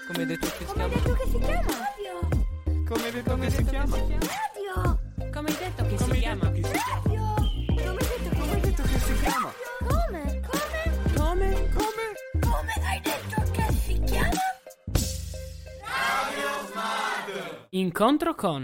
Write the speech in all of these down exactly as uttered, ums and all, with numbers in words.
Come hai detto che si Come hai chiama? detto che si chiama? Radio. Come hai detto che si chiama? Radio. Come hai detto che Come si hai chiama? detto che si chiama? Radio. Come hai detto che Come hai detto che si chiama? Come? Come? Come? Come? Come hai detto che si chiama? Incontro con.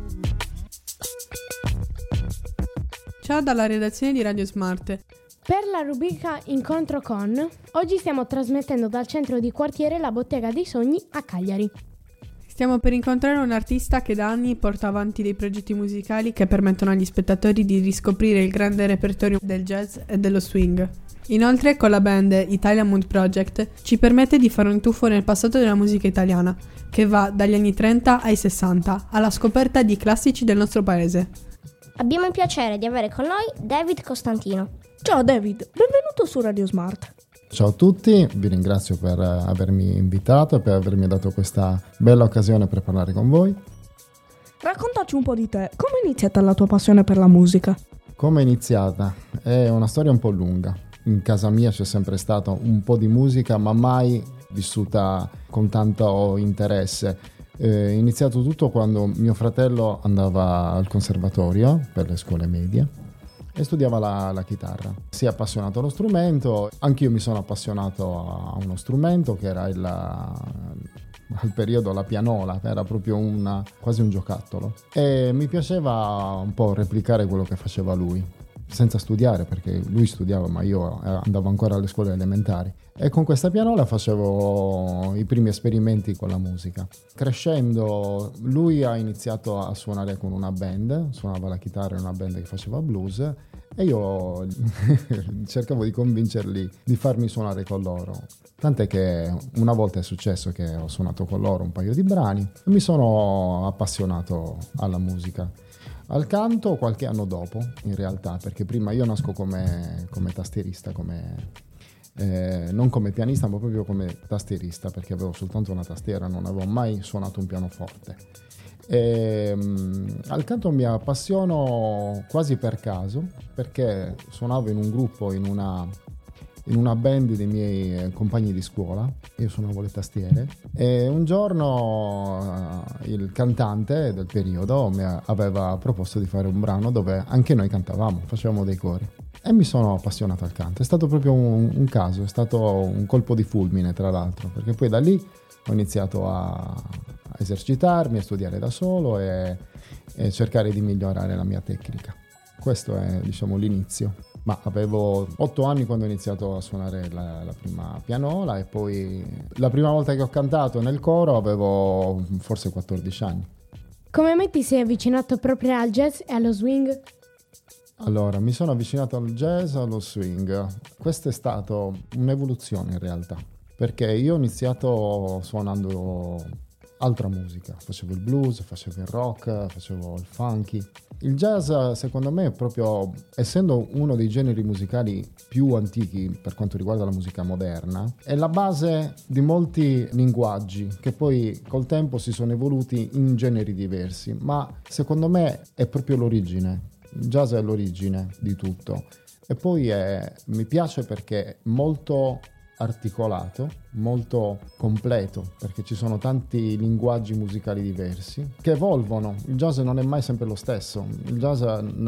Ciao dalla redazione di Radio Smart. Per la rubrica Incontro con, oggi stiamo trasmettendo dal centro di quartiere La Bottega dei Sogni a Cagliari. Stiamo per incontrare un artista che da anni porta avanti dei progetti musicali che permettono agli spettatori di riscoprire il grande repertorio del jazz e dello swing. Inoltre, con la band Italian Mood Project ci permette di fare un tuffo nel passato della musica italiana, che va dagli anni trenta ai sessanta, alla scoperta di classici del nostro paese. Abbiamo il piacere di avere con noi David Costantino. Ciao David, benvenuto su Radio Smart. Ciao a tutti, vi ringrazio per avermi invitato e per avermi dato questa bella occasione per parlare con voi. Raccontaci un po' di te, come è iniziata la tua passione per la musica? Come è iniziata? È una storia un po' lunga. In casa mia c'è sempre stato un po' di musica, ma mai vissuta con tanto interesse. È iniziato tutto quando mio fratello andava al conservatorio per le scuole medie e studiava la, la chitarra. Si è appassionato allo strumento, anch'io mi sono appassionato a uno strumento che era il, al periodo la pianola, era proprio una, quasi un giocattolo, e mi piaceva un po' replicare quello che faceva lui, senza studiare, perché lui studiava ma io andavo ancora alle scuole elementari, e con questa pianola facevo i primi esperimenti con la musica. Crescendo lui ha iniziato a suonare con una band, suonava la chitarra in una band che faceva blues, e io cercavo di convincerli di farmi suonare con loro, tant'è che una volta è successo che ho suonato con loro un paio di brani e mi sono appassionato alla musica. Al canto qualche anno dopo, in realtà, perché prima io nasco come, come tastierista, come, eh, non come pianista, ma proprio come tastierista, perché avevo soltanto una tastiera, non avevo mai suonato un pianoforte. E, um, al canto mi appassiono quasi per caso, perché suonavo in un gruppo, in una... in una band dei miei compagni di scuola, io suonavo le tastiere, e un giorno uh, il cantante del periodo mi aveva proposto di fare un brano dove anche noi cantavamo, facevamo dei cori, e mi sono appassionato al canto. È stato proprio un, un caso, è stato un colpo di fulmine tra l'altro, perché poi da lì ho iniziato a, a esercitarmi, a studiare da solo e, e cercare di migliorare la mia tecnica. Questo è, diciamo, l'inizio. Ma avevo otto anni quando ho iniziato a suonare la, la prima pianola, e poi la prima volta che ho cantato nel coro avevo forse quattordici anni. Come mai ti sei avvicinato proprio al jazz e allo swing? Allora, mi sono avvicinato al jazz e allo swing. Questa è stata un'evoluzione in realtà, perché io ho iniziato suonando altra musica, facevo il blues, facevo il rock, facevo il funky. Il jazz, secondo me, è proprio, essendo uno dei generi musicali più antichi per quanto riguarda la musica moderna, è la base di molti linguaggi che poi col tempo si sono evoluti in generi diversi, ma secondo me è proprio l'origine. Il jazz è l'origine di tutto, e poi è, mi piace perché è molto articolato, molto completo, perché ci sono tanti linguaggi musicali diversi che evolvono. Il jazz non è mai sempre lo stesso. Il jazz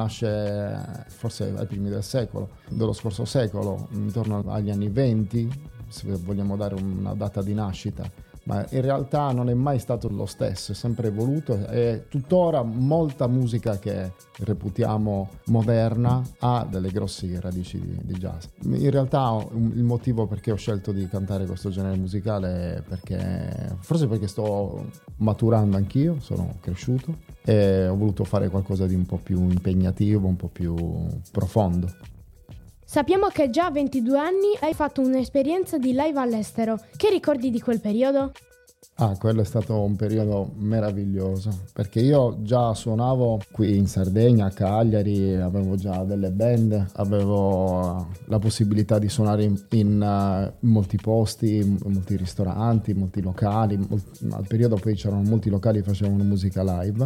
nasce forse ai primi del secolo, dello scorso secolo, intorno agli anni venti, se vogliamo dare una data di nascita, ma in realtà non è mai stato lo stesso, è sempre evoluto, e tuttora molta musica che reputiamo moderna ha delle grosse radici di, di jazz. In realtà il motivo perché ho scelto di cantare questo genere musicale è perché, forse perché sto maturando anch'io, sono cresciuto e ho voluto fare qualcosa di un po' più impegnativo, un po' più profondo. Sappiamo che già a ventidue anni hai fatto un'esperienza di live all'estero. Che ricordi di quel periodo? Ah, quello è stato un periodo meraviglioso, perché io già suonavo qui in Sardegna, a Cagliari, avevo già delle band, avevo la possibilità di suonare in, in, uh, in molti posti, in molti ristoranti, in molti locali. Molti, al periodo poi c'erano molti locali che facevano musica live,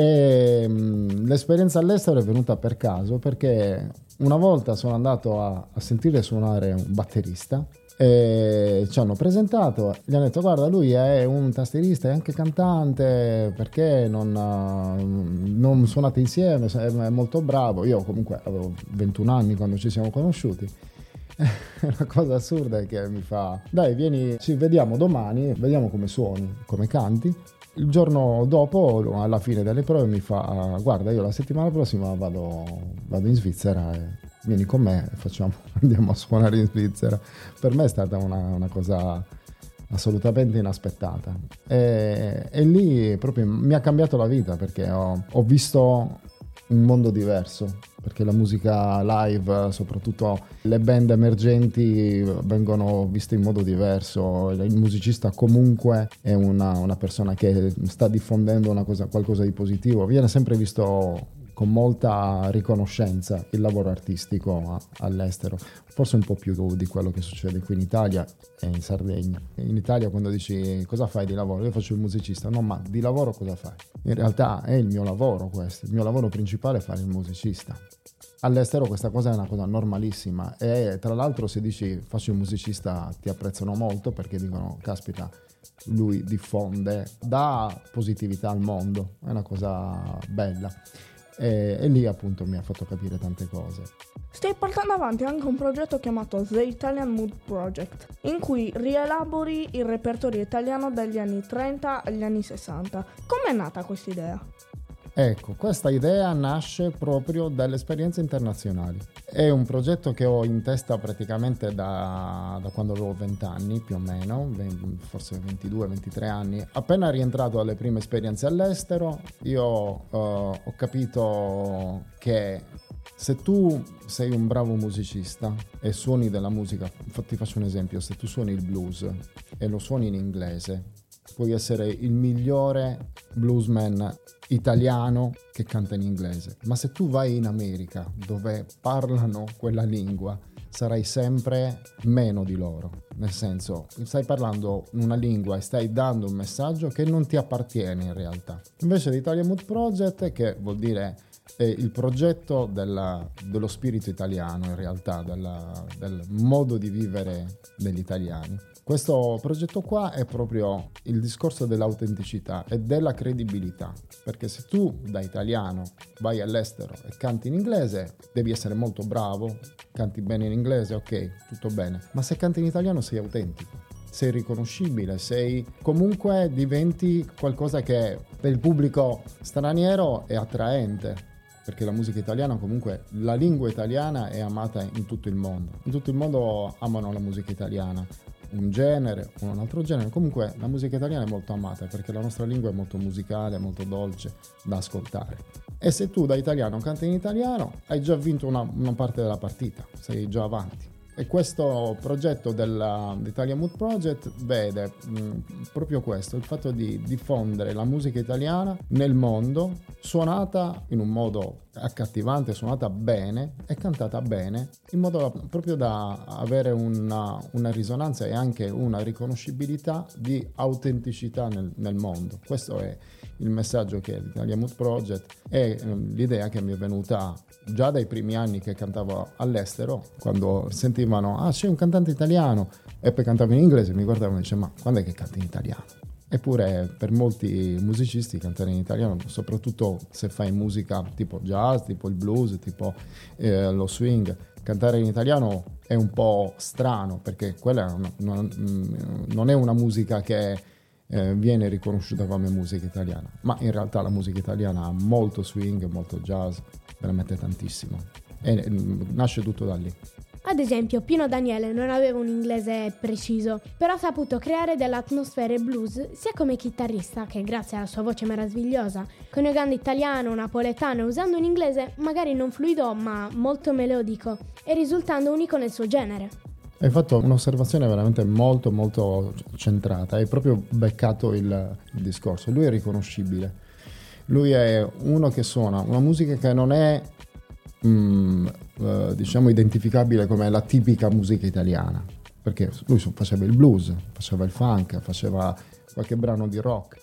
e um, l'esperienza all'estero è venuta per caso, perché una volta sono andato a, a sentire suonare un batterista E ci hanno presentato, gli hanno detto guarda, lui è un tastierista, è anche cantante, perché non, non suonate insieme, è molto bravo. Io comunque avevo ventuno anni quando ci siamo conosciuti. La cosa assurda è che mi fa dai, vieni, ci vediamo domani, vediamo come suoni, come canti. Il giorno dopo, alla fine delle prove, mi fa guarda, io la settimana prossima vado, vado in Svizzera e vieni con me e facciamo, andiamo a suonare in Svizzera. Per me è stata una, una cosa assolutamente inaspettata e, e lì proprio mi ha cambiato la vita, perché ho, ho visto un mondo diverso, perché la musica live, soprattutto le band emergenti, vengono viste in modo diverso. Il musicista comunque è una, una persona che sta diffondendo una cosa, qualcosa di positivo, viene sempre visto con molta riconoscenza il lavoro artistico a, all'estero, forse un po' più di quello che succede qui in Italia e in Sardegna. In Italia quando dici cosa fai di lavoro, io faccio il musicista, no, ma di lavoro cosa fai? In realtà è il mio lavoro questo, il mio lavoro principale è fare il musicista. All'estero questa cosa è una cosa normalissima e tra l'altro se dici faccio il musicista ti apprezzano molto, perché dicono caspita, lui diffonde, dà positività al mondo, è una cosa bella. E, e lì appunto mi ha fatto capire tante cose. Stai portando avanti anche un progetto chiamato The Italian Mood Project, in cui rielabori il repertorio italiano dagli anni trenta agli anni sessanta. Com'è nata questa idea? Ecco, questa idea nasce proprio dalle esperienze internazionali. È un progetto che ho in testa praticamente da, da quando avevo venti anni, più o meno, forse ventidue ventitré anni. Appena rientrato alle prime esperienze all'estero, io uh, ho capito che se tu sei un bravo musicista e suoni della musica, ti faccio un esempio, se tu suoni il blues e lo suoni in inglese, puoi essere il migliore bluesman italiano che canta in inglese, ma se tu vai in America dove parlano quella lingua sarai sempre meno di loro, nel senso stai parlando una lingua e stai dando un messaggio che non ti appartiene in realtà. Invece l'Italian Mood Project, che vuol dire è il progetto della, dello spirito italiano, in realtà della, del modo di vivere degli italiani. Questo progetto qua è proprio il discorso dell'autenticità e della credibilità, perché se tu da italiano vai all'estero e canti in inglese devi essere molto bravo, canti bene in inglese, ok, tutto bene, ma se canti in italiano sei autentico, sei riconoscibile, sei comunque diventi qualcosa che per il pubblico straniero è attraente, perché la musica italiana comunque, la lingua italiana è amata in tutto il mondo, in tutto il mondo amano la musica italiana, un genere o un altro genere, comunque la musica italiana è molto amata perché la nostra lingua è molto musicale, molto dolce da ascoltare. E se tu da italiano canti in italiano hai già vinto una, una parte della partita, sei già avanti. E questo progetto dell'Italian Mood Project vede mh, proprio questo, il fatto di diffondere la musica italiana nel mondo, suonata in un modo accattivante, suonata bene e cantata bene, in modo da, proprio da avere una, una risonanza e anche una riconoscibilità di autenticità nel, nel mondo. Questo è il messaggio che l'Italian Mood Project è mh, l'idea che mi è venuta già dai primi anni che cantavo all'estero, quando sentivano ah c'è un cantante italiano e poi cantavo in inglese, mi guardavano e dicevano ma quando è che canti in italiano? Eppure per molti musicisti cantare in italiano, soprattutto se fai musica tipo jazz, tipo il blues, tipo eh, lo swing, cantare in italiano è un po' strano, perché quella non, non è una musica che eh, viene riconosciuta come musica italiana, ma in realtà la musica italiana ha molto swing, molto jazz, veramente tantissimo, e nasce tutto da lì. Ad esempio, Pino Daniele non aveva un inglese preciso, però ha saputo creare delle atmosfere blues sia come chitarrista, che grazie alla sua voce meravigliosa, coniugando italiano, napoletano e usando un inglese magari non fluido ma molto melodico e risultando unico nel suo genere. Hai fatto un'osservazione veramente molto molto centrata, hai proprio beccato il, il discorso. Lui è riconoscibile, lui è uno che suona una musica che non è mm, eh, diciamo identificabile come la tipica musica italiana, perché lui faceva il blues, faceva il funk, faceva qualche brano di rock,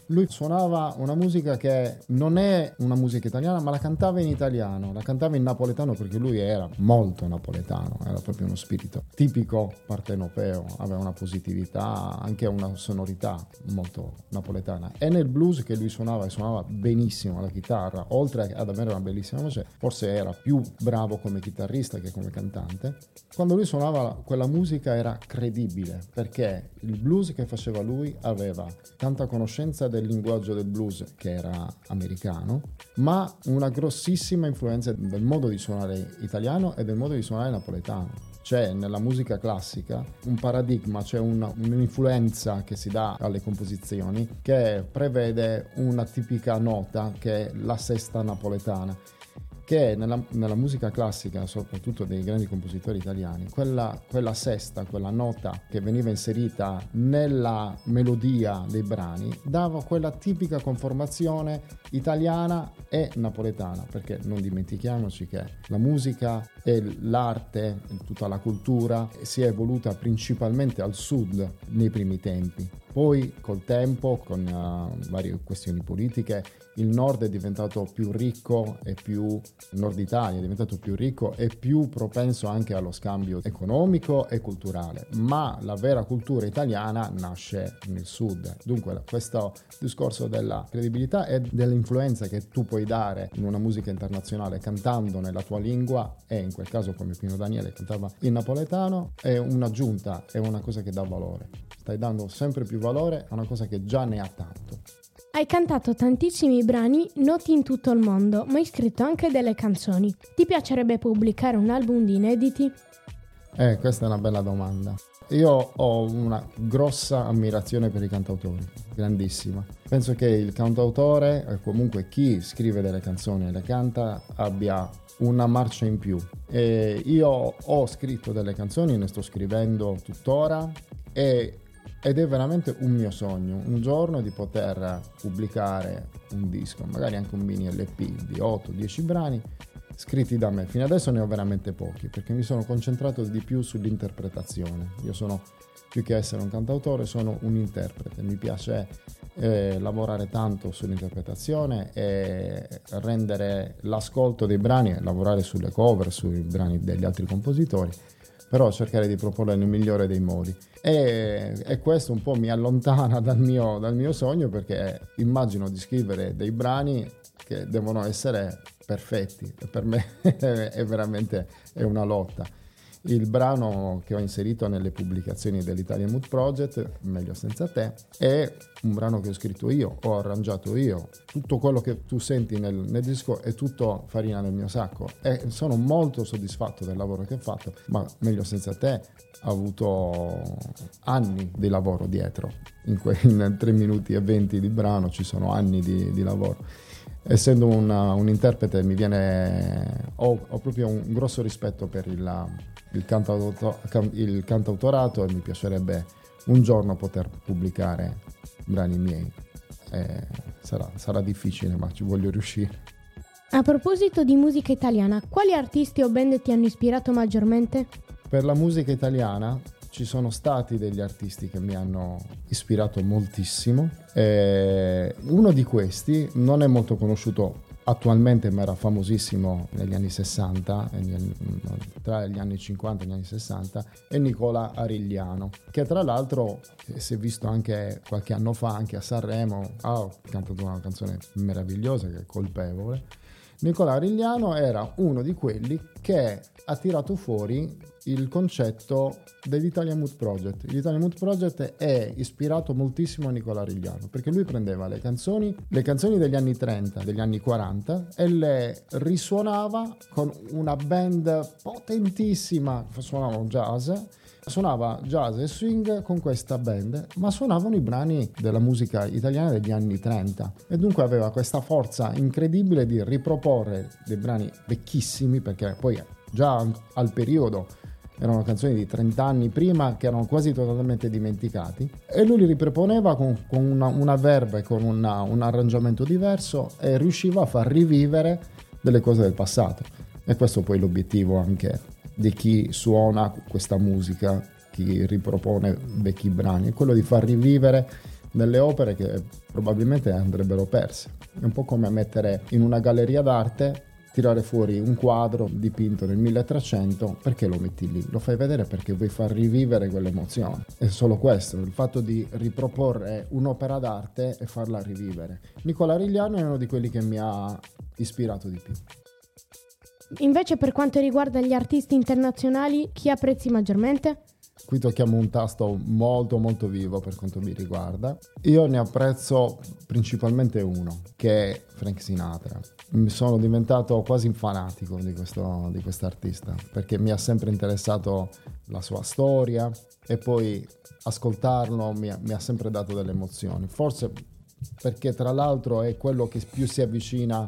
lui suonava una musica che non è una musica italiana, ma la cantava in italiano, la cantava in napoletano, perché lui era molto napoletano, era proprio uno spirito tipico partenopeo, aveva una positività, anche una sonorità molto napoletana. E nel blues che lui suonava, e suonava benissimo la chitarra, oltre ad avere una bellissima voce, forse era più bravo come chitarrista che come cantante. Quando lui suonava quella musica era credibile, perché il blues che faceva lui aveva tanta conoscenza del linguaggio del blues, che era americano, ma una grossissima influenza del modo di suonare italiano e del modo di suonare napoletano. C'è nella musica classica un paradigma, c'è una, un'influenza che si dà alle composizioni che prevede una tipica nota che è la sesta napoletana, che nella, nella musica classica, soprattutto dei grandi compositori italiani, quella, quella sesta, quella nota che veniva inserita nella melodia dei brani, dava quella tipica conformazione italiana e napoletana, perché non dimentichiamoci che la musica e l'arte, tutta la cultura si è evoluta principalmente al sud nei primi tempi. Poi col tempo, con uh, varie questioni politiche, il nord è diventato più ricco e più, il nord Italia è diventato più ricco e più propenso anche allo scambio economico e culturale, ma la vera cultura italiana nasce nel sud. Dunque questo discorso della credibilità e dell'influenza che tu puoi dare in una musica internazionale cantando nella tua lingua, e in quel caso come Pino Daniele cantava in napoletano, è un'aggiunta, è una cosa che dà valore. Stai dando sempre più valore a una cosa che già ne ha tanto. Hai cantato tantissimi brani noti in tutto il mondo, ma hai scritto anche delle canzoni. Ti piacerebbe pubblicare un album di inediti? Eh, questa è una bella domanda. Io ho una grossa ammirazione per i cantautori, grandissima. Penso che il cantautore, e comunque chi scrive delle canzoni e le canta, abbia una marcia in più. E io ho scritto delle canzoni, ne sto scrivendo tuttora, e ed è veramente un mio sogno un giorno di poter pubblicare un disco, magari anche un mini L P di otto dieci brani scritti da me. Fino adesso ne ho veramente pochi, perché mi sono concentrato di più sull'interpretazione. Io sono, più che essere un cantautore, sono un interprete. Mi piace eh, lavorare tanto sull'interpretazione e rendere l'ascolto dei brani, lavorare sulle cover, sui brani degli altri compositori, però cercare di proporre nel migliore dei modi. E, e questo un po' mi allontana dal mio, dal mio sogno, perché immagino di scrivere dei brani che devono essere perfetti, e per me è veramente è una lotta. Il brano che ho inserito nelle pubblicazioni dell'Italian Mood Project, Meglio senza te, è un brano che ho scritto io, ho arrangiato io. Tutto quello che tu senti nel, nel disco è tutto farina nel mio sacco, e sono molto soddisfatto del lavoro che ho fatto, ma Meglio senza te ha avuto anni di lavoro dietro. In, que, in tre minuti e venti di brano ci sono anni di, di lavoro. Essendo una, un interprete mi viene ho, ho proprio un grosso rispetto per il, il, cantauto, il cantautorato, e mi piacerebbe un giorno poter pubblicare brani miei. Eh, sarà, sarà difficile, ma ci voglio riuscire. A proposito di musica italiana, quali artisti o band ti hanno ispirato maggiormente? Per la musica italiana ci sono stati degli artisti che mi hanno ispirato moltissimo. E uno di questi non è molto conosciuto attualmente, ma era famosissimo negli anni sessanta, tra gli anni cinquanta e gli anni sessanta, è Nicola Arigliano, che tra l'altro si è visto anche qualche anno fa anche a Sanremo, ha cantato una canzone meravigliosa che è Colpevole. Nicola Arigliano era uno di quelli che ha tirato fuori il concetto dell'Italian Mood Project. L'Italian Mood Project è ispirato moltissimo a Nicola Arigliano, perché lui prendeva le canzoni, le canzoni degli anni trenta, degli anni quaranta, e le risuonava con una band potentissima, suonavano jazz, suonava jazz e swing con questa band, ma suonavano i brani della musica italiana degli anni trenta, e dunque aveva questa forza incredibile di riproporre dei brani vecchissimi, perché poi già al periodo erano canzoni di trenta anni prima che erano quasi totalmente dimenticati, e lui li riproponeva con, con una, una verba e con una, un arrangiamento diverso, e riusciva a far rivivere delle cose del passato. E questo poi è l'obiettivo anche di chi suona questa musica, chi ripropone vecchi brani, è quello di far rivivere delle opere che probabilmente andrebbero perse. È un po' come mettere in una galleria d'arte, tirare fuori un quadro dipinto nel milletrecento, perché lo metti lì? Lo fai vedere perché vuoi far rivivere quell'emozione. È solo questo, il fatto di riproporre un'opera d'arte e farla rivivere. Nicola Rigliano è uno di quelli che mi ha ispirato di più. Invece per quanto riguarda gli artisti internazionali, chi apprezzi maggiormente? Qui tocchiamo un tasto molto molto vivo per quanto mi riguarda. Io ne apprezzo principalmente uno, che è Frank Sinatra. Mi sono diventato quasi un fanatico di questo di quest'artista, perché mi ha sempre interessato la sua storia e poi ascoltarlo mi ha, mi ha sempre dato delle emozioni. Forse perché tra l'altro è quello che più si avvicina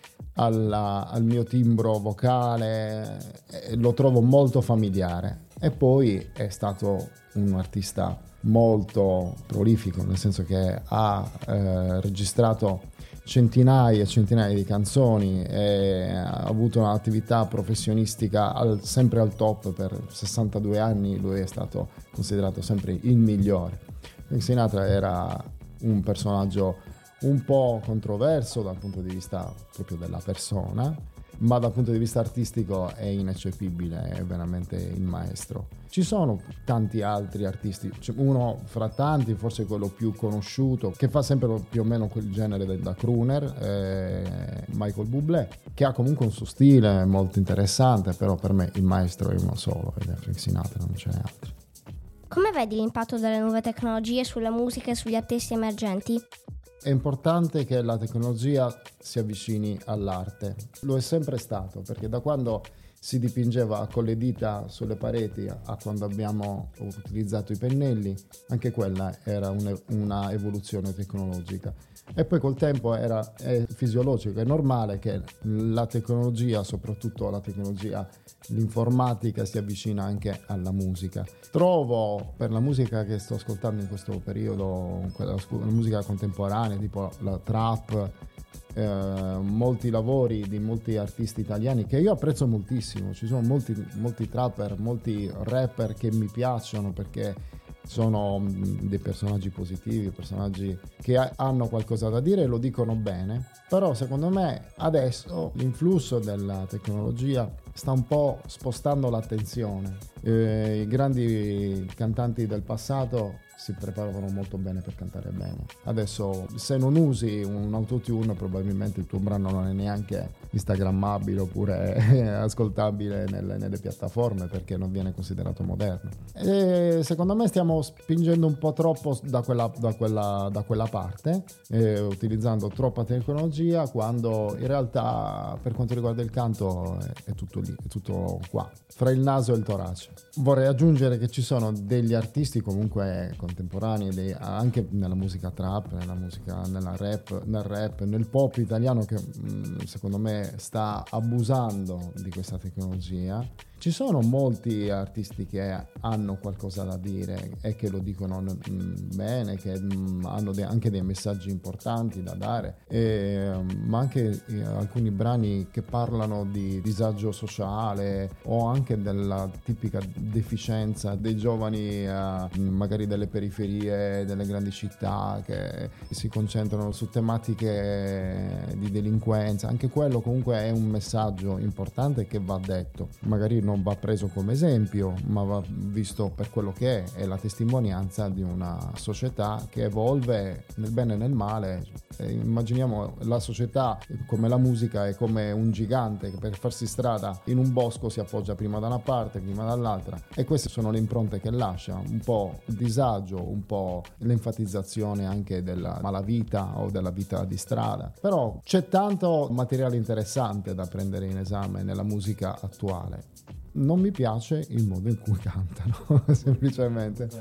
alla, al mio timbro vocale, e lo trovo molto familiare. E poi è stato un artista molto prolifico, nel senso che ha eh, registrato centinaia e centinaia di canzoni e ha avuto un'attività professionistica al, sempre al top per sessantadue anni. Lui è stato considerato sempre il migliore. Frank Sinatra era un personaggio un po' controverso dal punto di vista proprio della persona, ma dal punto di vista artistico è ineccepibile, è veramente il maestro. Ci sono tanti altri artisti, uno fra tanti, forse quello più conosciuto, che fa sempre più o meno quel genere da crooner, è Michael Bublé, che ha comunque un suo stile molto interessante, però per me il maestro è uno solo, ed è Frank Sinatra, non ce n'è altro. Come vedi l'impatto delle nuove tecnologie sulla musica e sugli artisti emergenti? È importante che la tecnologia si avvicini all'arte. Lo è sempre stato, perché da quando si dipingeva con le dita sulle pareti a quando abbiamo utilizzato i pennelli, anche quella era una, una evoluzione tecnologica. E poi col tempo era è fisiologico, è normale che la tecnologia, soprattutto la tecnologia, l'informatica, si avvicina anche alla musica. Trovo, per la musica che sto ascoltando in questo periodo, quella, la musica contemporanea, tipo la trap, eh, molti lavori di molti artisti italiani che io apprezzo moltissimo. Ci sono molti, molti trapper, molti rapper che mi piacciono perché sono dei personaggi positivi, personaggi che hanno qualcosa da dire e lo dicono bene. Però secondo me adesso l'influsso della tecnologia sta un po' spostando l'attenzione. Eh, i grandi cantanti del passato si preparavano molto bene per cantare bene. Adesso se non usi un autotune probabilmente il tuo brano non è neanche instagrammabile oppure ascoltabile nelle, nelle piattaforme, perché non viene considerato moderno. E secondo me stiamo spingendo un po' troppo da quella, da quella, da quella parte, eh, utilizzando troppa tecnologia, quando in realtà per quanto riguarda il canto è, è tutto lì, è tutto qua, fra il naso e il torace. Vorrei aggiungere che ci sono degli artisti comunque contemporanei, dei, anche nella musica trap, nella musica, nella rap, nel rap, nel pop italiano, che mh, secondo me sta abusando di questa tecnologia. Ci sono molti artisti che hanno qualcosa da dire e che lo dicono mh, bene, che mh, hanno de- anche dei messaggi importanti da dare, e, ma anche eh, alcuni brani che parlano di disagio sociale o anche della tipica deficienza dei giovani, eh, magari delle periferie delle grandi città, che si concentrano su tematiche di delinquenza. Anche quello comunque è un messaggio importante che va detto, magari non va preso come esempio, ma va visto per quello che è, è la testimonianza di una società che evolve nel bene e nel male. E immaginiamo la società come la musica è come un gigante che per farsi strada in un bosco si appoggia prima da una parte, prima dall'altra, e queste sono le impronte che lascia, un po' il disagio, un po' l'enfatizzazione anche della malavita o della vita di strada. Però c'è tanto materiale interessante da prendere in esame nella musica attuale. Non mi piace il modo in cui cantano, semplicemente.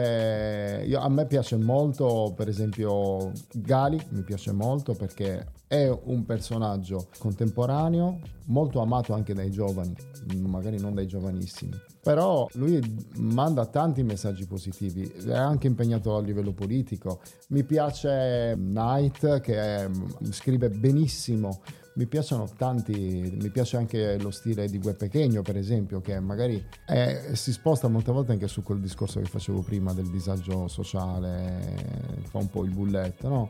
Beh, io, a me piace molto, per esempio, Gali, mi piace molto perché è un personaggio contemporaneo, molto amato anche dai giovani, magari non dai giovanissimi. Però lui manda tanti messaggi positivi, è anche impegnato a livello politico. Mi piace Night, che è, scrive benissimo mi piacciono tanti, mi piace anche lo stile di Gue Pequeno, per esempio, che magari è, si sposta molte volte anche su quel discorso che facevo prima del disagio sociale, fa un po' il bulletto, no?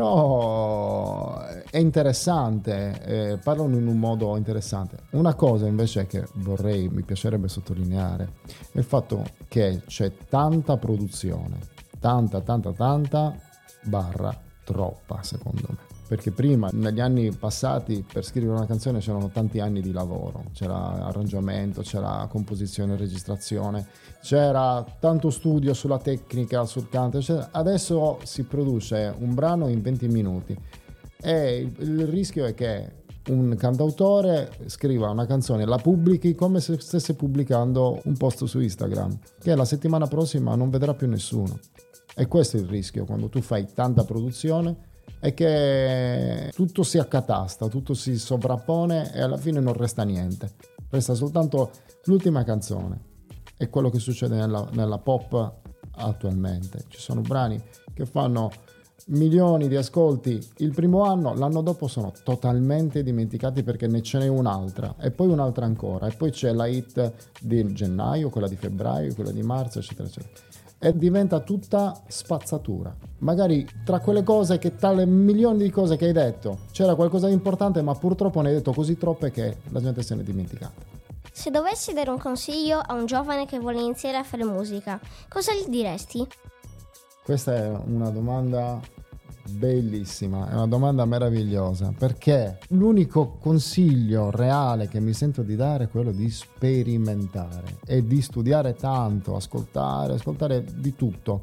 Però è interessante, eh, parlano in un modo interessante. Una cosa invece che vorrei, mi piacerebbe sottolineare è il fatto che c'è tanta produzione, tanta, tanta, tanta barra troppa, secondo me. Perché prima, negli anni passati, per scrivere una canzone c'erano tanti anni di lavoro, c'era arrangiamento, c'era composizione, registrazione, c'era tanto studio sulla tecnica, sul canto, eccetera. Adesso si produce un brano in venti minuti e il, il rischio è che un cantautore scriva una canzone, la pubblichi come se stesse pubblicando un post su Instagram, che la settimana prossima non vedrà più nessuno. E questo è il rischio quando tu fai tanta produzione, è che tutto si accatasta, tutto si sovrappone e alla fine non resta niente, resta soltanto l'ultima canzone. È quello che succede nella, nella pop attualmente. Ci sono brani che fanno milioni di ascolti il primo anno, l'anno dopo sono totalmente dimenticati perché ne ce n'è un'altra e poi un'altra ancora e poi c'è la hit di gennaio, quella di febbraio, quella di marzo, eccetera eccetera, e diventa tutta spazzatura. Magari tra quelle cose, che tra le milioni di cose che hai detto c'era qualcosa di importante, ma purtroppo ne hai detto così troppe che la gente se n'è dimenticata. Se dovessi dare un consiglio a un giovane che vuole iniziare a fare musica, cosa gli diresti? Questa è una domanda bellissima, è una domanda meravigliosa, perché l'unico consiglio reale che mi sento di dare è quello di sperimentare e di studiare tanto, ascoltare, ascoltare di tutto.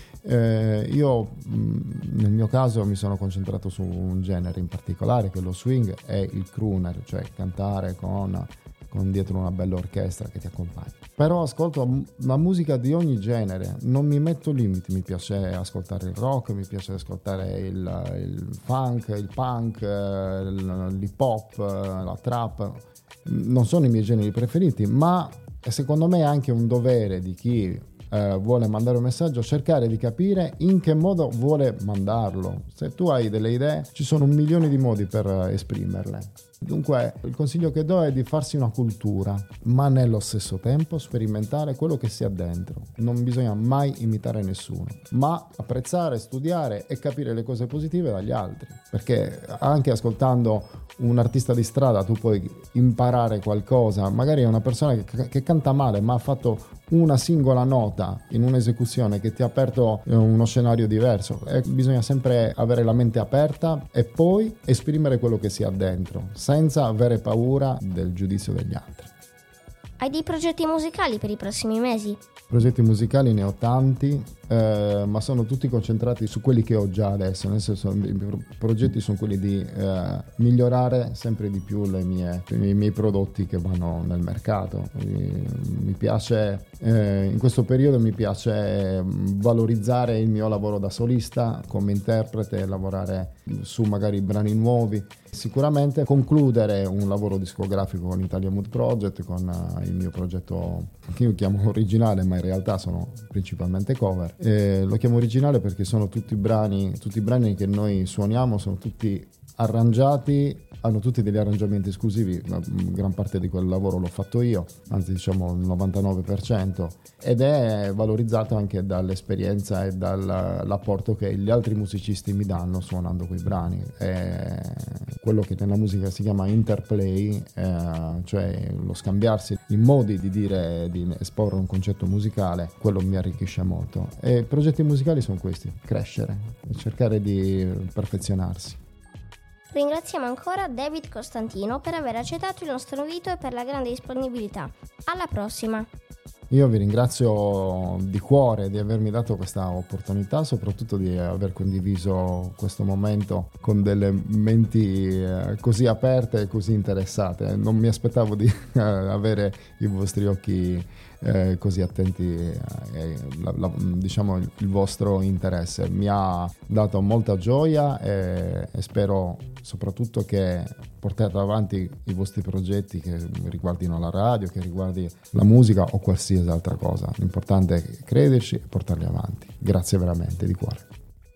Eh, io mh, nel mio caso mi sono concentrato su un genere in particolare, che è lo swing e il crooner, cioè cantare con con dietro una bella orchestra che ti accompagna. Però ascolto la musica di ogni genere, non mi metto limiti, mi piace ascoltare il rock, mi piace ascoltare il, il funk, il punk, l'hip hop, la trap. Non sono i miei generi preferiti, ma secondo me è anche un dovere di chi eh, vuole mandare un messaggio cercare di capire in che modo vuole mandarlo. Se tu hai delle idee, ci sono un milione di modi per esprimerle. Dunque il consiglio che do è di farsi una cultura, ma nello stesso tempo sperimentare quello che si ha dentro. Non bisogna mai imitare nessuno, ma apprezzare, studiare e capire le cose positive dagli altri, perché anche ascoltando un artista di strada tu puoi imparare qualcosa. Magari è una persona che, che canta male, ma ha fatto una singola nota in un'esecuzione che ti ha aperto uno scenario diverso, e bisogna sempre avere la mente aperta e poi esprimere quello che si ha dentro senza avere paura del giudizio degli altri. Hai dei progetti musicali per i prossimi mesi? Progetti musicali ne ho tanti, eh, ma sono tutti concentrati su quelli che ho già adesso, nel senso i progetti sono quelli di eh, migliorare sempre di più le mie, i miei prodotti che vanno nel mercato. Mi, mi piace, eh, in questo periodo mi piace valorizzare il mio lavoro da solista come interprete, lavorare su magari brani nuovi. Sicuramente concludere un lavoro discografico con Italian Mood Project, con uh, il mio progetto che io chiamo originale, ma in realtà sono principalmente cover. E lo chiamo originale perché sono tutti brani, tutti i brani che noi suoniamo sono tutti arrangiati, hanno tutti degli arrangiamenti esclusivi. La gran parte di quel lavoro l'ho fatto io, anzi diciamo il novantanove per cento, ed è valorizzato anche dall'esperienza e dall'apporto che gli altri musicisti mi danno suonando quei brani. È quello che nella musica si chiama interplay, eh, cioè lo scambiarsi i modi di dire, di esporre un concetto musicale, quello mi arricchisce molto. E i progetti musicali sono questi: crescere, cercare di perfezionarsi. Ringraziamo ancora David Costantino per aver accettato il nostro invito e per la grande disponibilità. Alla prossima! Io vi ringrazio di cuore di avermi dato questa opportunità, soprattutto di aver condiviso questo momento con delle menti così aperte e così interessate. Non mi aspettavo di avere i vostri occhi eh, così attenti, eh, la, la, diciamo il vostro interesse. Mi ha dato molta gioia e, e spero soprattutto che portate avanti i vostri progetti che riguardino la radio, che riguardi la musica o qualsiasi altra cosa. L'importante è crederci e portarli avanti. Grazie veramente di cuore.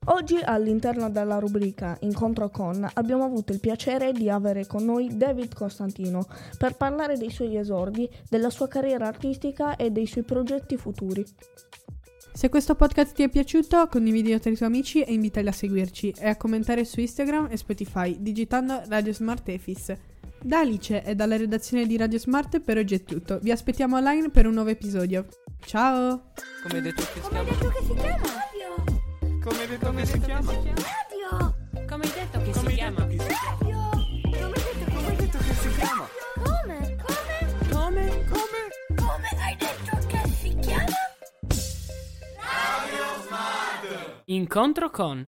Oggi all'interno della rubrica Incontro con abbiamo avuto il piacere di avere con noi David Costantino per parlare dei suoi esordi, della sua carriera artistica e dei suoi progetti futuri. Se questo podcast ti è piaciuto, condividilo tra i tuoi amici e invitali a seguirci e a commentare su Instagram e Spotify digitando Radio Smart Efis. Da Alice e dalla redazione di Radio Smart per oggi è tutto. Vi aspettiamo online per un nuovo episodio. Ciao! Come hai detto che si Come hai chiama? detto che si chiama? Radio! Come hai detto che si chiama? Radio! Come hai detto che si chiama? Radio! Come hai detto, come hai detto Che si chiama? Come? Come? Come? Come? Come hai detto che si chiama? Incontro con